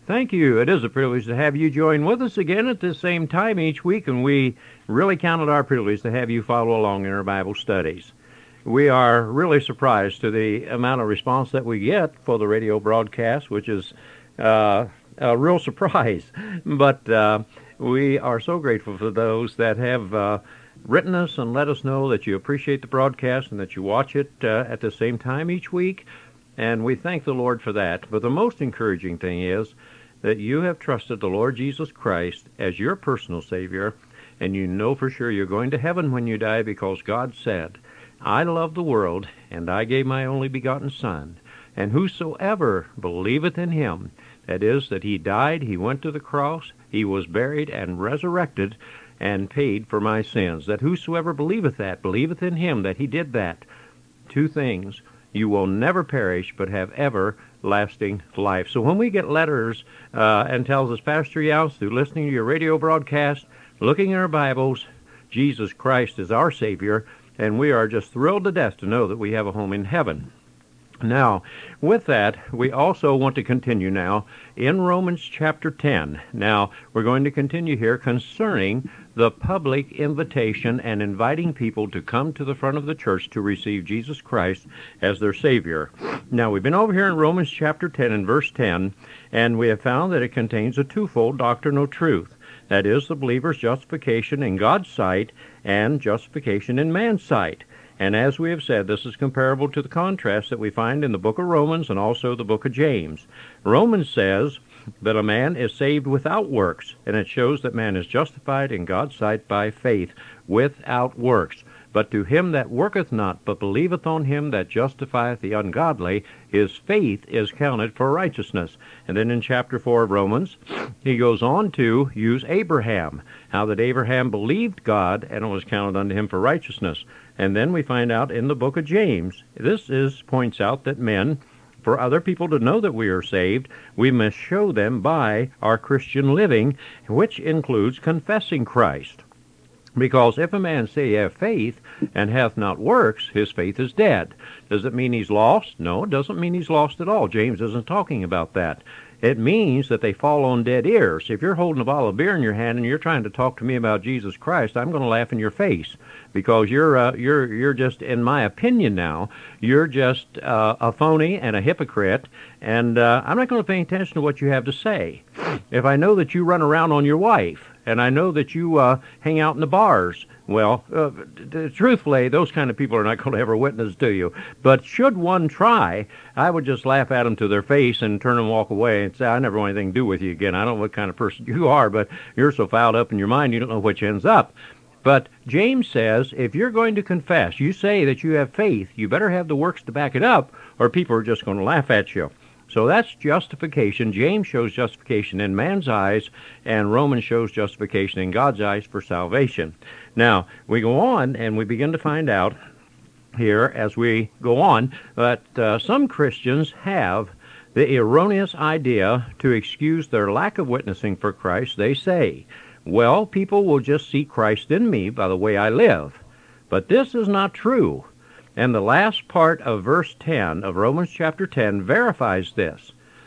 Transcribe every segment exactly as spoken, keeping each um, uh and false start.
Thank you. It is a privilege to have you join with us again at the same time each week, and we really count it our privilege to have you follow along in our Bible studies. We are really surprised to the amount of response that we get for the radio broadcast, which is uh, a real surprise. But uh, we are so grateful for those that have uh, written us and let us know that you appreciate the broadcast and that you watch it uh, at the same time each week. And we thank the Lord for that. But the most encouraging thing is that you have trusted the Lord Jesus Christ as your personal Savior, and you know for sure you're going to heaven when you die because God said, I love the world, and I gave my only begotten Son, and whosoever believeth in him, that is, that he died, he went to the cross, he was buried and resurrected, and paid for my sins, that whosoever believeth that, believeth in him, that he did that. Two things. You will never perish, but have everlasting life. So when we get letters uh, and tells us, Pastor Youse, through listening to your radio broadcast, looking in our Bibles, Jesus Christ is our Savior, and we are just thrilled to death to know that we have a home in heaven. Now, with that, we also want to continue now in Romans chapter ten. Now, we're going to continue here concerning the public invitation and inviting people to come to the front of the church to receive Jesus Christ as their Savior. Now, we've been over here in Romans chapter ten and verse ten, and we have found that it contains a twofold doctrinal truth. That is, the believer's justification in God's sight and justification in man's sight. And as we have said, this is comparable to the contrast that we find in the book of Romans and also the book of James. Romans says that a man is saved without works, and it shows that man is justified in God's sight by faith without works. But to him that worketh not, but believeth on him that justifieth the ungodly, his faith is counted for righteousness. And then in chapter four of Romans, he goes on to use Abraham, how that Abraham believed God, and it was counted unto him for righteousness. And then we find out in the book of James, this is points out that men, for other people to know that we are saved, we must show them by our Christian living, which includes confessing Christ. Because if a man say he have faith and hath not works, his faith is dead. Does it mean he's lost? No, it doesn't mean he's lost at all. James isn't talking about that. It means that they fall on dead ears. If you're holding a bottle of beer in your hand and you're trying to talk to me about Jesus Christ, I'm going to laugh in your face because you're uh, you're you're just, in my opinion now, you're just uh, a phony and a hypocrite, and uh, I'm not going to pay attention to what you have to say. If I know that you run around on your wife, and I know that you uh, hang out in the bars, well, uh, t- truthfully, those kind of people are not going to ever witness to you. But should one try, I would just laugh at them to their face and turn and walk away and say, I never want anything to do with you again. I don't know what kind of person you are, but you're so fouled up in your mind you don't know which ends up. But James says, if you're going to confess, you say that you have faith, you better have the works to back it up, or people are just going to laugh at you. So that's justification. James shows justification in man's eyes, and Romans shows justification in God's eyes for salvation. Now, we go on, and we begin to find out here as we go on that uh, some Christians have the erroneous idea to excuse their lack of witnessing for Christ. They say, well, people will just see Christ in me by the way I live. But this is not true. And the last part of verse ten of Romans chapter ten verifies this.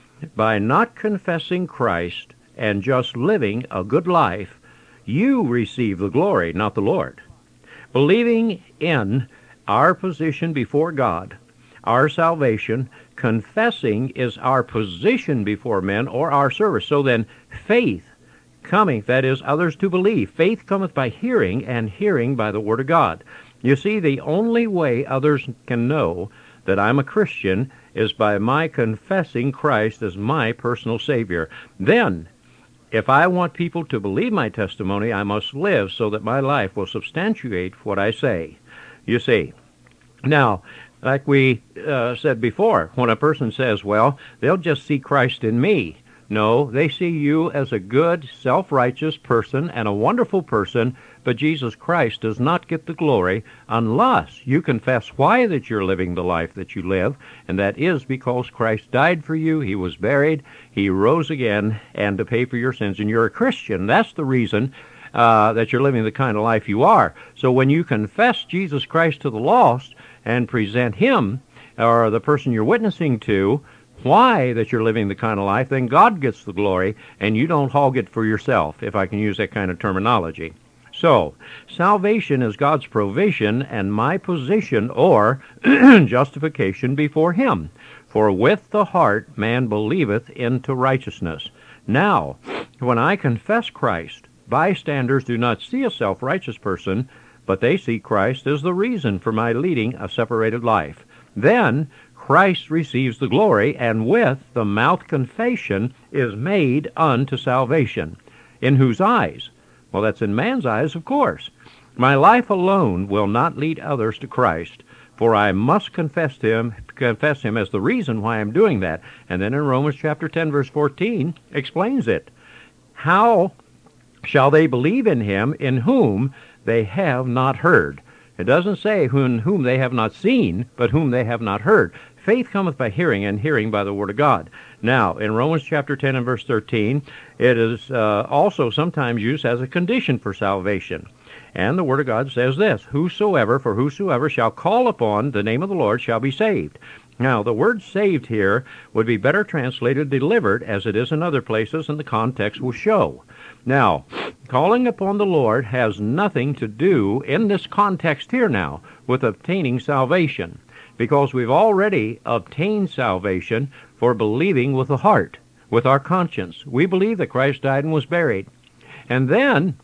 By not confessing Christ and just living a good life, you receive the glory, not the Lord. Believing in our position before God, our salvation, confessing is our position before men or our service. So then faith coming, that is, others to believe. Faith cometh by hearing, and hearing by the word of God. You see, the only way others can know that I'm a Christian is by my confessing Christ as my personal Savior. Then, if I want people to believe my testimony, I must live so that my life will substantiate what I say. You see, now, like we uh, said before, when a person says, well, they'll just see Christ in me. No, they see you as a good, self-righteous person and a wonderful person, but Jesus Christ does not get the glory unless you confess why that you're living the life that you live, and that is because Christ died for you, he was buried, he rose again, and to pay for your sins, and you're a Christian. That's the reason uh, that you're living the kind of life you are. So when you confess Jesus Christ to the lost and present him, or the person you're witnessing to, why that you're living the kind of life, then God gets the glory, and you don't hog it for yourself, if I can use that kind of terminology. So, salvation is God's provision and my position or justification before Him. For with the heart man believeth into righteousness. Now, when I confess Christ, bystanders do not see a self-righteous person, but they see Christ as the reason for my leading a separated life. Then Christ receives the glory, and with the mouth confession is made unto salvation. In whose eyes? Well, that's in man's eyes, of course. My life alone will not lead others to Christ, for I must confess him, confess him as the reason why I'm doing that. And then in Romans chapter ten, verse fourteen, explains it. How shall they believe in him in whom they have not heard? It doesn't say whom, whom they have not seen, but whom they have not heard. Faith cometh by hearing, and hearing by the word of God. Now, in Romans chapter ten and verse thirteen, it is uh, also sometimes used as a condition for salvation. And the word of God says this, Whosoever, for whosoever shall call upon the name of the Lord shall be saved. Now, the word saved here would be better translated delivered, as it is in other places, and the context will show. Now, calling upon the Lord has nothing to do, in this context here now, with obtaining salvation, because we've already obtained salvation for believing with the heart, with our conscience. We believe that Christ died and was buried. And then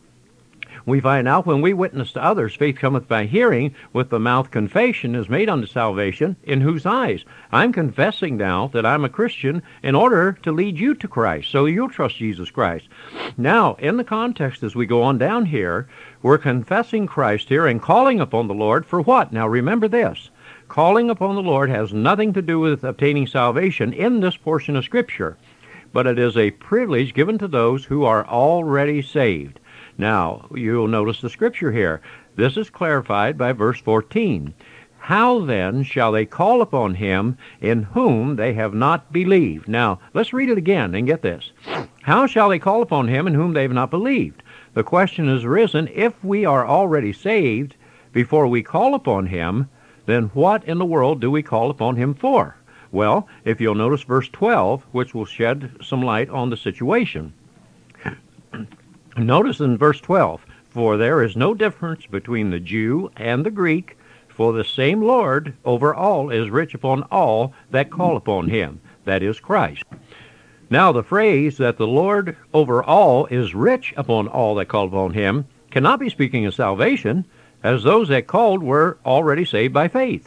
we find out when we witness to others, faith cometh by hearing, with the mouth confession is made unto salvation, in whose eyes? I'm confessing now that I'm a Christian in order to lead you to Christ, so you'll trust Jesus Christ. Now, in the context as we go on down here, we're confessing Christ here and calling upon the Lord for what? Now remember this. Calling upon the Lord has nothing to do with obtaining salvation in this portion of Scripture, but it is a privilege given to those who are already saved. Now, you'll notice the Scripture here. This is clarified by verse fourteen. How then shall they call upon him in whom they have not believed? Now, let's read it again and get this. How shall they call upon him in whom they have not believed? The question has arisen, if we are already saved before we call upon him, then what in the world do we call upon him for? Well, if you'll notice verse twelve, which will shed some light on the situation. Notice in verse twelve, For there is no difference between the Jew and the Greek, for the same Lord over all is rich upon all that call upon him, that is Christ. Now the phrase that the Lord over all is rich upon all that call upon him cannot be speaking of salvation, as those that called were already saved by faith.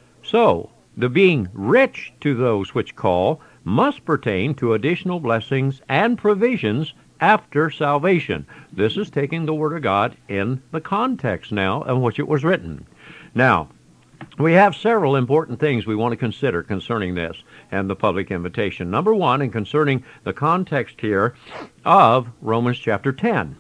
So, the being rich to those which call must pertain to additional blessings and provisions after salvation. This is taking the Word of God in the context now of which it was written. Now, we have several important things we want to consider concerning this and the public invitation. Number one, and concerning the context here of Romans chapter ten.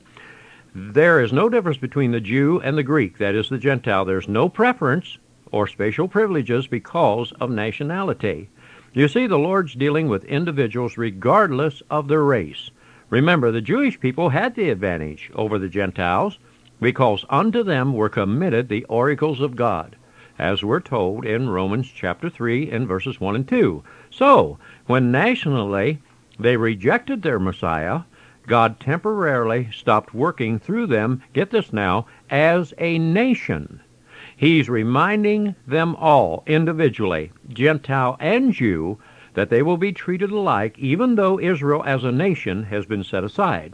There is no difference between the Jew and the Greek, that is the Gentile. There's no preference or special privileges because of nationality. You see, the Lord's dealing with individuals regardless of their race. Remember, the Jewish people had the advantage over the Gentiles because unto them were committed the oracles of God, as we're told in Romans chapter three and verses one and two. So, when nationally they rejected their Messiah, God temporarily stopped working through them, get this now, as a nation. He's reminding them all individually, Gentile and Jew, that they will be treated alike even though Israel as a nation has been set aside.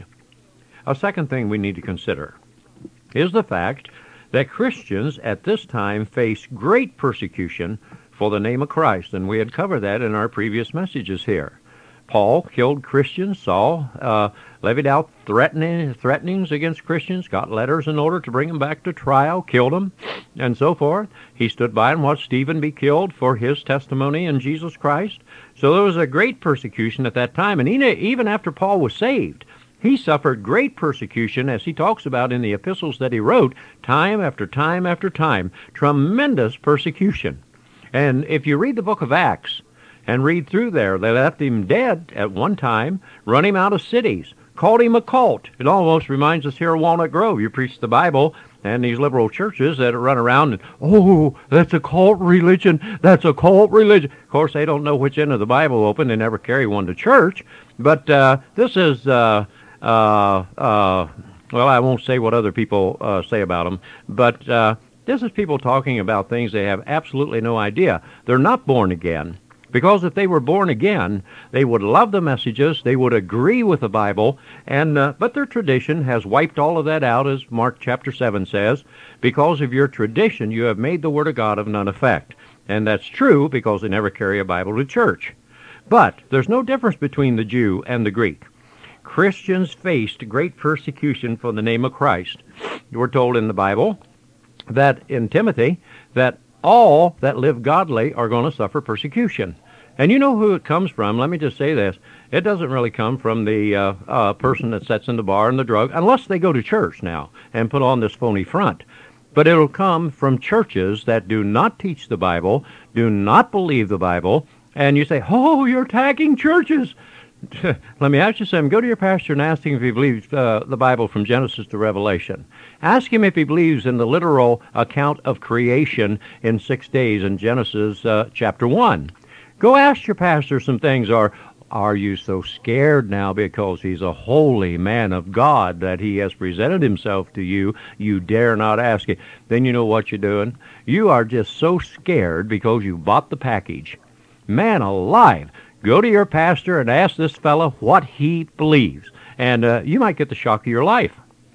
A second thing we need to consider is the fact that Christians at this time face great persecution for the name of Christ, and we had covered that in our previous messages here. Paul killed Christians. Saul uh, levied out threatening, threatenings against Christians, got letters in order to bring them back to trial, killed them, and so forth. He stood by and watched Stephen be killed for his testimony in Jesus Christ. So there was a great persecution at that time, and even after Paul was saved, he suffered great persecution, as he talks about in the epistles that he wrote, time after time after time. Tremendous persecution. And if you read the book of Acts, and read through there, they left him dead at one time, run him out of cities, called him a cult. It almost reminds us here of Walnut Grove. You preach the Bible, and these liberal churches that run around and, oh, that's a cult religion, that's a cult religion. Of course, they don't know which end of the Bible open. They never carry one to church. But uh, this is, uh, uh, uh, well, I won't say what other people uh, say about them, but uh, this is people talking about things they have absolutely no idea. They're not born again. Because if they were born again, they would love the messages, they would agree with the Bible, and uh, but their tradition has wiped all of that out, as Mark chapter seven says. Because of your tradition, you have made the Word of God of none effect. And that's true because they never carry a Bible to church. But there's no difference between the Jew and the Greek. Christians faced great persecution for the name of Christ. We're told in the Bible that in Timothy that all that live godly are going to suffer persecution. And you know who it comes from. Let me just say this. It doesn't really come from the uh, uh, person that sits in the bar and the drug, unless they go to church now and put on this phony front. But it'll come from churches that do not teach the Bible, do not believe the Bible, and you say, oh, you're attacking churches. Let me ask you something. Go to your pastor and ask him if he believes uh, the Bible from Genesis to Revelation. Ask him if he believes in the literal account of creation in six days in Genesis uh, chapter one. Go ask your pastor some things. Or are you so scared now because he's a holy man of God that he has presented himself to you, you dare not ask it? Then you know what you're doing. You are just so scared because you bought the package. Man alive. Go to your pastor and ask this fellow what he believes, and uh, you might get the shock of your life.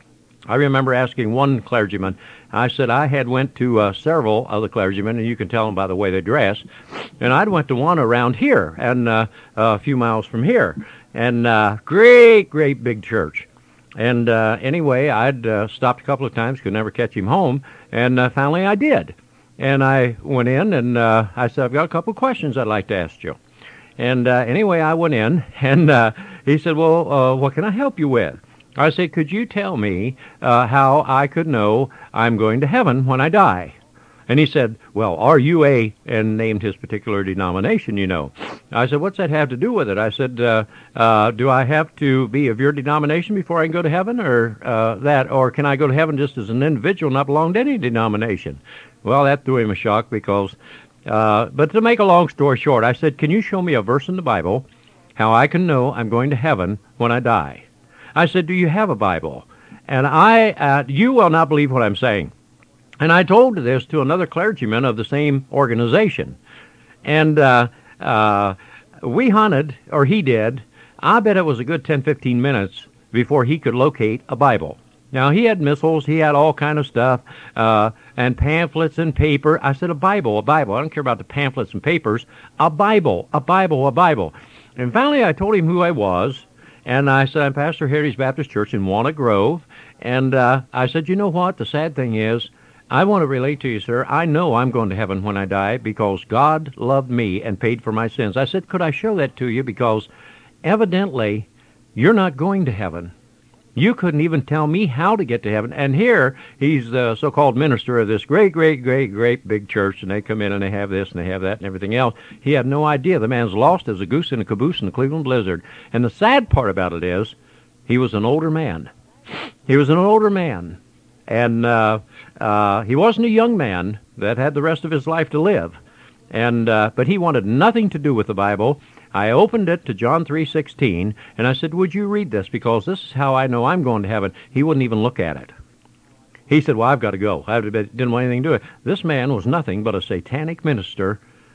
I remember asking one clergyman, I said I had went to uh, several other clergymen, and you can tell them by the way they dress, and I'd went to one around here, and uh, a few miles from here, and uh, great, great big church. And uh, anyway, I'd uh, stopped a couple of times, could never catch him home, and uh, finally I did. And I went in, and uh, I said, I've got a couple of questions I'd like to ask you. And uh, anyway, I went in, and uh, he said, well, uh, what can I help you with? I said, could you tell me uh, how I could know I'm going to heaven when I die? And he said, well, are you a, and named his particular denomination, you know. I said, what's that have to do with it? I said, uh, uh, do I have to be of your denomination before I can go to heaven, or uh, that, or can I go to heaven just as an individual, not belong to any denomination? Well, that threw him a shock because... Uh, but to make a long story short, I said, can you show me a verse in the Bible how I can know I'm going to heaven when I die? I said, do you have a Bible? And I, uh, you will not believe what I'm saying. And I told this to another clergyman of the same organization. And uh, uh, we hunted, or he did, I bet it was a good ten, fifteen minutes before he could locate a Bible. Now, he had missiles, he had all kind of stuff, uh, and pamphlets and paper. I said, a Bible, a Bible. I don't care about the pamphlets and papers. A Bible, a Bible, a Bible. And finally, I told him who I was, and I said, I'm Pastor Heritage Baptist Church in Walnut Grove. And uh, I said, you know what? The sad thing is, I want to relate to you, sir. I know I'm going to heaven when I die because God loved me and paid for my sins. I said, could I show that to you? Because evidently, you're not going to heaven. You couldn't even tell me how to get to heaven. And here, he's the so-called minister of this great, great, great, great big church, and they come in and they have this and they have that and everything else. He had no idea. The man's lost as a goose in a caboose in the Cleveland blizzard. And the sad part about it is, he was an older man. He was an older man. And uh, uh, he wasn't a young man that had the rest of his life to live. And uh, but he wanted nothing to do with the Bible. I opened it to John three sixteen, and I said, would you read this? Because this is how I know I'm going to heaven. He wouldn't even look at it. He said, well, I've got to go. I didn't want anything to do with it. This man was nothing but a satanic minister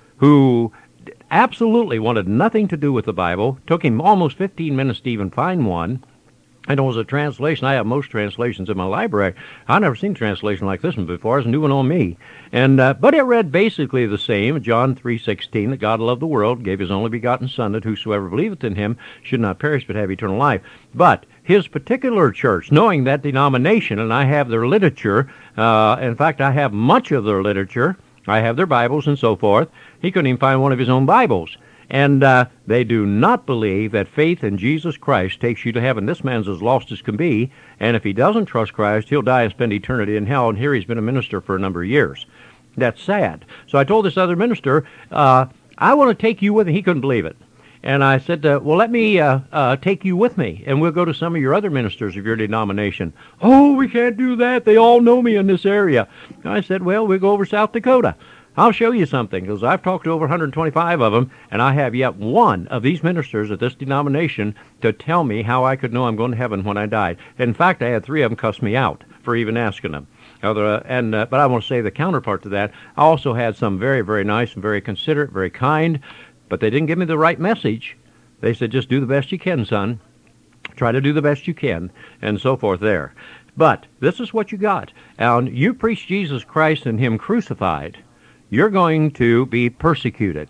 who absolutely wanted nothing to do with the Bible. Took him almost fifteen minutes to even find one. And it was a translation. I have most translations in my library. I've never seen a translation like this one before. It's a new one on me. And uh, but it read basically the same, John three sixteen, that God loved the world, gave his only begotten Son, that whosoever believeth in him should not perish but have eternal life. But his particular church, knowing that denomination, and I have their literature, uh, in fact, I have much of their literature, I have their Bibles and so forth, he couldn't even find one of his own Bibles. And uh, they do not believe that faith in Jesus Christ takes you to heaven. This man's as lost as can be, and if he doesn't trust Christ, he'll die and spend eternity in hell, and here he's been a minister for a number of years. That's sad. So I told this other minister, uh, I want to take you with him. He couldn't believe it. And I said, uh, well, let me uh, uh, take you with me, and we'll go to some of your other ministers of your denomination. Oh, we can't do that. They all know me in this area. And I said, well, we'll go over South Dakota. I'll show you something, because I've talked to over one hundred twenty-five of them, and I have yet one of these ministers at this denomination to tell me how I could know I'm going to heaven when I died. In fact, I had three of them cuss me out for even asking them. Other, and uh, But I want to say the counterpart to that, I also had some very, very nice and very considerate, very kind, but they didn't give me the right message. They said, just do the best you can, son. Try to do the best you can, and so forth there. But this is what you got. And you preach Jesus Christ and Him crucified, you're going to be persecuted.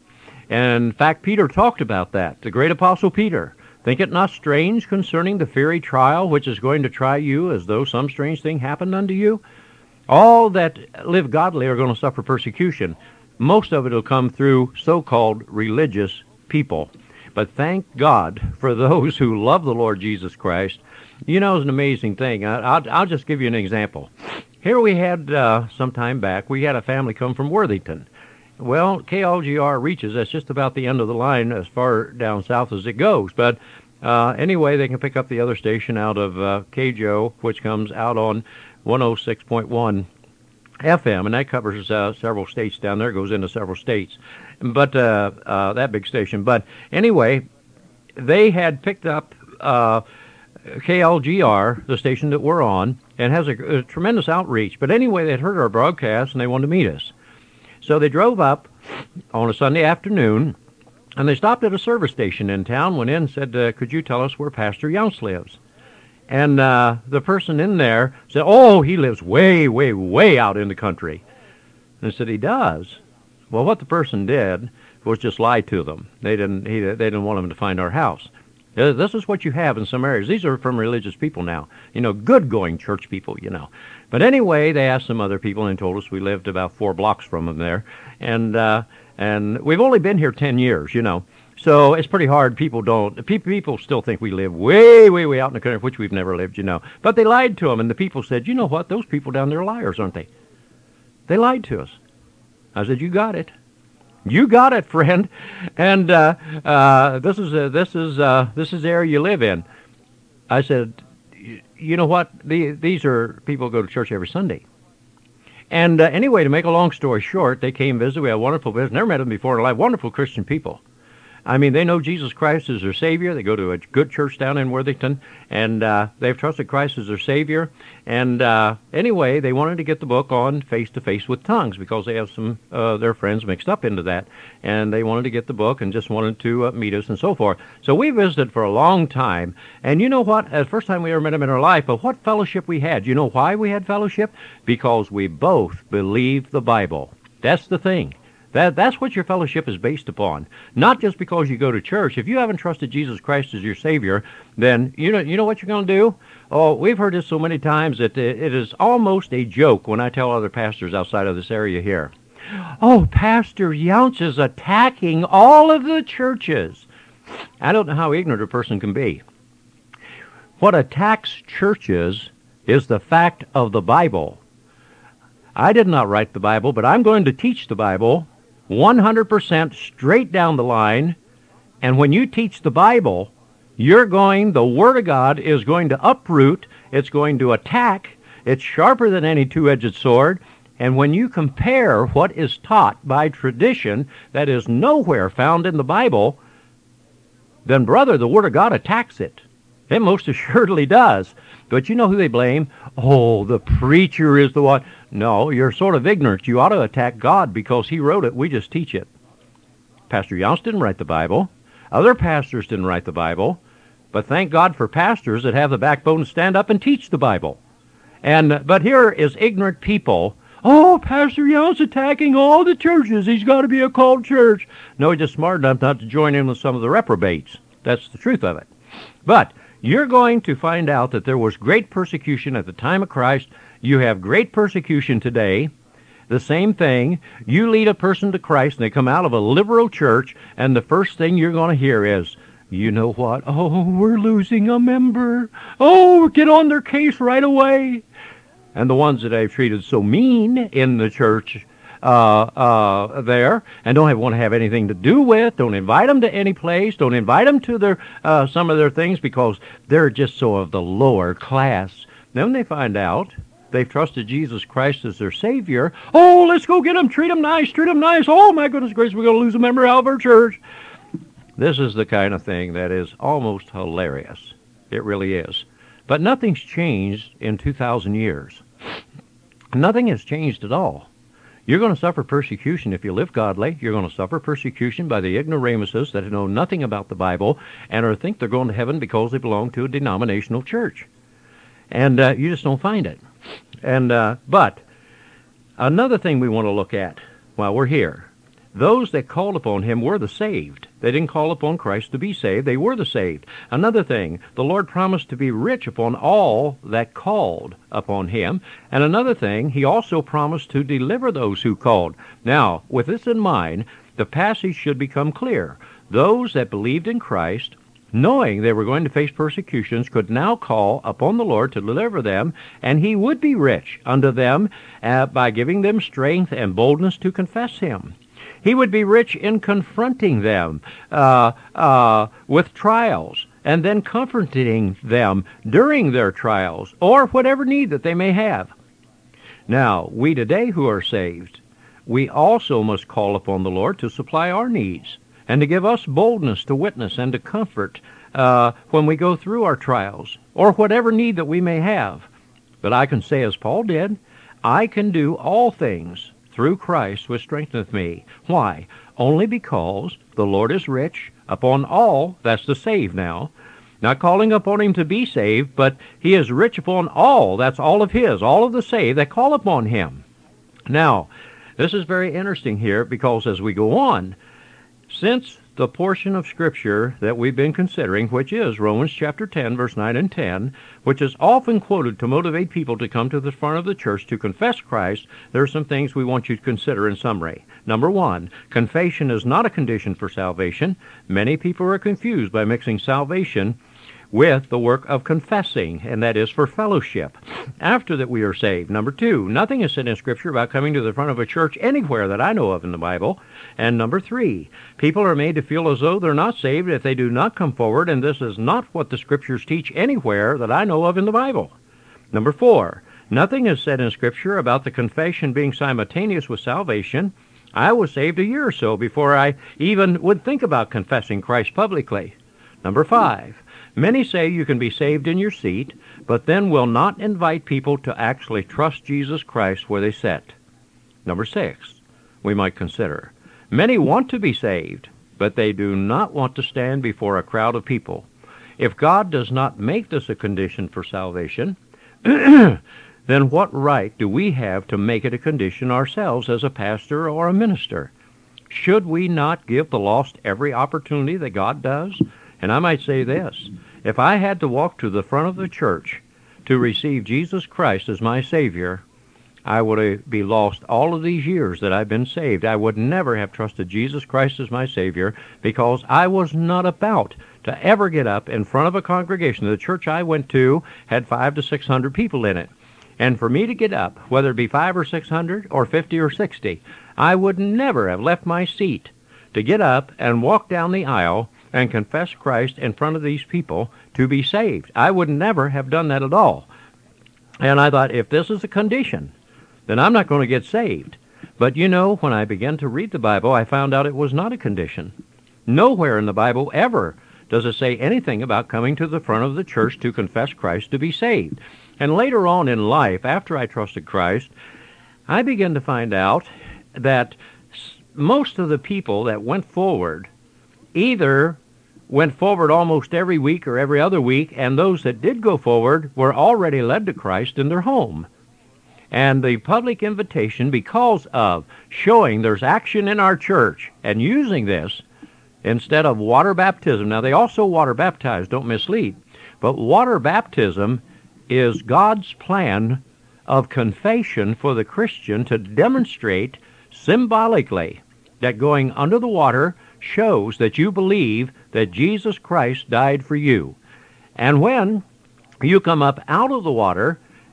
And in fact, Peter talked about that, the great apostle Peter. Think it not strange concerning the fiery trial which is going to try you, as though some strange thing happened unto you? All that live godly are going to suffer persecution. Most of it will come through so-called religious people. But thank God for those who love the Lord Jesus Christ. You know, it's an amazing thing. I, I'll, I'll just give you an example. Here we had, uh, some time back, we had a family come from Worthington. Well, K L G R reaches, that's just about the end of the line as far down south as it goes. But uh, anyway, they can pick up the other station out of uh, K J O, which comes out on one oh six point one F M, and that covers uh, several states down there, goes into several states. But uh, uh, that big station. But anyway, they had picked up uh, K L G R, the station that we're on, and has a, a tremendous outreach. But anyway, they'd heard our broadcast, and they wanted to meet us. So they drove up on a Sunday afternoon, and they stopped at a service station in town, went in and said, uh, could you tell us where Pastor Younce lives? And uh, the person in there said, oh, he lives way, way, way out in the country. And I said, he does? Well, what the person did was just lie to them. They didn't, he, they didn't want them to find our house. This is what you have in some areas. These are from religious people now. You know, good-going church people, you know. But anyway, they asked some other people and told us we lived about four blocks from them there. And uh, and we've only been here ten years, you know. So it's pretty hard. People don't, people, people still think we live way, way, way out in the country, which we've never lived, you know. But they lied to them, and the people said, you know what, those people down there are liars, aren't they? They lied to us. I said, you got it. You got it, friend. And uh, uh, this is uh, this is uh, this is the area you live in. I said, you know what? The, these are people who go to church every Sunday. And uh, anyway, to make a long story short, they came visit. We had a wonderful visit. Never met them before in their life. Wonderful Christian people. I mean, they know Jesus Christ as their Savior. They go to a good church down in Worthington, and uh, they've trusted Christ as their Savior. And uh, anyway, they wanted to get the book on Face to Face with Tongues because they have some uh, their friends mixed up into that. And they wanted to get the book and just wanted to uh, meet us and so forth. So we visited for a long time. And you know what? The first time we ever met them in our life, but what fellowship we had. You know why we had fellowship? Because we both believed the Bible. That's the thing. That, that's what your fellowship is based upon. Not just because you go to church. If you haven't trusted Jesus Christ as your Savior, then you know you know what you're going to do? Oh, we've heard this so many times that it is almost a joke when I tell other pastors outside of this area here. Oh, Pastor Younce is attacking all of the churches. I don't know how ignorant a person can be. What attacks churches is the fact of the Bible. I did not write the Bible, but I'm going to teach the Bible one hundred percent straight down the line. And when you teach the Bible, you're going, the Word of God is going to uproot, it's going to attack, it's sharper than any two-edged sword. And when you compare what is taught by tradition that is nowhere found in the Bible, then, brother, the Word of God attacks it. It most assuredly does. But you know who they blame? Oh, the preacher is the one. No, you're sort of ignorant. You ought to attack God because He wrote it. We just teach it. Pastor Younce didn't write the Bible. Other pastors didn't write the Bible. But thank God for pastors that have the backbone to stand up and teach the Bible. And but here is ignorant people. Oh, Pastor Younce attacking all the churches. He's got to be a called church. No, he's just smart enough not to join in with some of the reprobates. That's the truth of it. But you're going to find out that there was great persecution at the time of Christ. You have great persecution today. The same thing. You lead a person to Christ, and they come out of a liberal church, and the first thing you're going to hear is, you know what? Oh, we're losing a member. Oh, get on their case right away. And the ones that I've treated so mean in the church, uh, uh, there and don't have, want to have anything to do with. Don't invite them to any place. Don't invite them to their uh, some of their things because they're just so of the lower class. Then when they find out they've trusted Jesus Christ as their Savior, oh, let's go get them, treat them nice, treat them nice. Oh, my goodness gracious, we're going to lose a member out of our church. This is the kind of thing that is almost hilarious. It really is. But nothing's changed in two thousand years. Nothing has changed at all. You're going to suffer persecution if you live godly. You're going to suffer persecution by the ignoramuses that know nothing about the Bible and or think they're going to heaven because they belong to a denominational church. And uh, you just don't find it. And uh, but another thing we want to look at while we're here, those that called upon him were the saved. They didn't call upon Christ to be saved. They were the saved. Another thing, the Lord promised to be rich upon all that called upon him. And another thing, he also promised to deliver those who called. Now, with this in mind, the passage should become clear. Those that believed in Christ, knowing they were going to face persecutions, could now call upon the Lord to deliver them, and he would be rich unto them uh, by giving them strength and boldness to confess him. He would be rich in confronting them uh, uh, with trials and then comforting them during their trials or whatever need that they may have. Now, we today who are saved, we also must call upon the Lord to supply our needs and to give us boldness to witness and to comfort uh, when we go through our trials or whatever need that we may have. But I can say as Paul did, I can do all things through Christ which strengtheneth me. Why? Only because the Lord is rich upon all, that's the saved now, not calling upon him to be saved, but he is rich upon all, that's all of his, all of the saved that call upon him. Now, this is very interesting here because as we go on, since the portion of Scripture that we've been considering, which is Romans chapter ten, verse nine and ten, which is often quoted to motivate people to come to the front of the church to confess Christ, there are some things we want you to consider in summary. Number one, confession is not a condition for salvation. Many people are confused by mixing salvation with the work of confessing, and that is for fellowship after that we are saved. Number two, nothing is said in Scripture about coming to the front of a church anywhere that I know of in the Bible. And number three, people are made to feel as though they're not saved if they do not come forward, and this is not what the Scriptures teach anywhere that I know of in the Bible. Number four, nothing is said in Scripture about the confession being simultaneous with salvation. I was saved a year or so before I even would think about confessing Christ publicly. Number five, many say you can be saved in your seat, but then will not invite people to actually trust Jesus Christ where they sit. Number six, we might consider, many want to be saved, but they do not want to stand before a crowd of people. If God does not make this a condition for salvation, then what right do we have to make it a condition ourselves as a pastor or a minister? Should we not give the lost every opportunity that God does? And I might say this, if I had to walk to the front of the church to receive Jesus Christ as my Savior, I would be lost all of these years that I've been saved. I would never have trusted Jesus Christ as my Savior because I was not about to ever get up in front of a congregation. The church I went to had five to six hundred people in it. And for me to get up, whether it be five or six hundred or fifty or sixty, I would never have left my seat to get up and walk down the aisle and confess Christ in front of these people to be saved. I would never have done that at all. And I thought, if this is a condition, then I'm not going to get saved. But you know, when I began to read the Bible, I found out it was not a condition. Nowhere in the Bible ever does it say anything about coming to the front of the church to confess Christ to be saved. And later on in life, after I trusted Christ, I began to find out that most of the people that went forward either went forward almost every week or every other week, and those that did go forward were already led to Christ in their home. And the public invitation, because of showing there's action in our church and using this instead of water baptism. Now, they also water baptize, don't mislead, but water baptism is God's plan of confession for the Christian to demonstrate symbolically that going under the water shows that you believe that Jesus Christ died for you. And when you come up out of the water,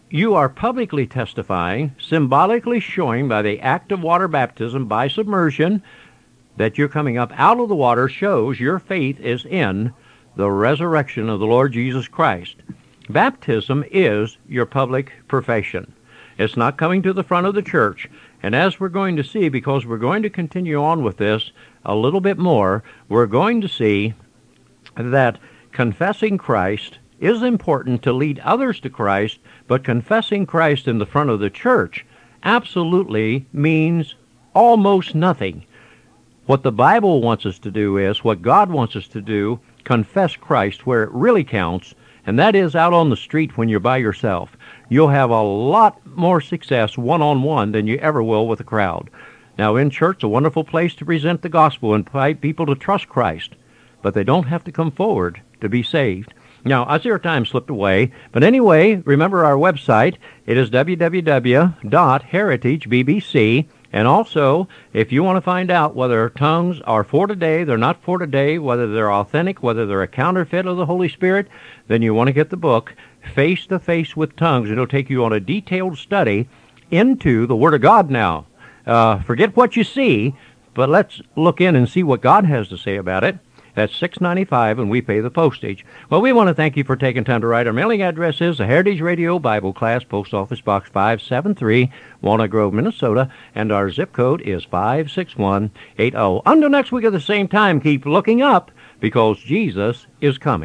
you are publicly testifying, symbolically showing by the act of water baptism by submersion that you're coming up out of the water, shows your faith is in the resurrection of the Lord Jesus Christ. Baptism is your public profession. It's not coming to the front of the church. And as we're going to see, because we're going to continue on with this a little bit more, we're going to see that confessing Christ is important to lead others to Christ, but confessing Christ in the front of the church absolutely means almost nothing. What the Bible wants us to do is, what God wants us to do, confess Christ where it really counts, and that is out on the street when you're by yourself. You'll have a lot more success one-on-one than you ever will with a crowd. Now, in church, a wonderful place to present the gospel and invite people to trust Christ, but they don't have to come forward to be saved. Now, I see our time slipped away, but anyway, remember our website. It is w w w dot heritage b b c, and also, if you want to find out whether tongues are for today, they're not for today, whether they're authentic, whether they're a counterfeit of the Holy Spirit, then you want to get the book, Face to Face with Tongues. It'll take you on a detailed study into the Word of God now. Uh, forget what you see, but let's look in and see what God has to say about it. That's six dollars and ninety-five cents, and we pay the postage. Well, we want to thank you for taking time to write. Our mailing address is the Heritage Radio Bible Class, Post Office Box five seven three, Walnut Grove, Minnesota, and our zip code is five six one eight zero. Until next week at the same time, keep looking up, because Jesus is coming.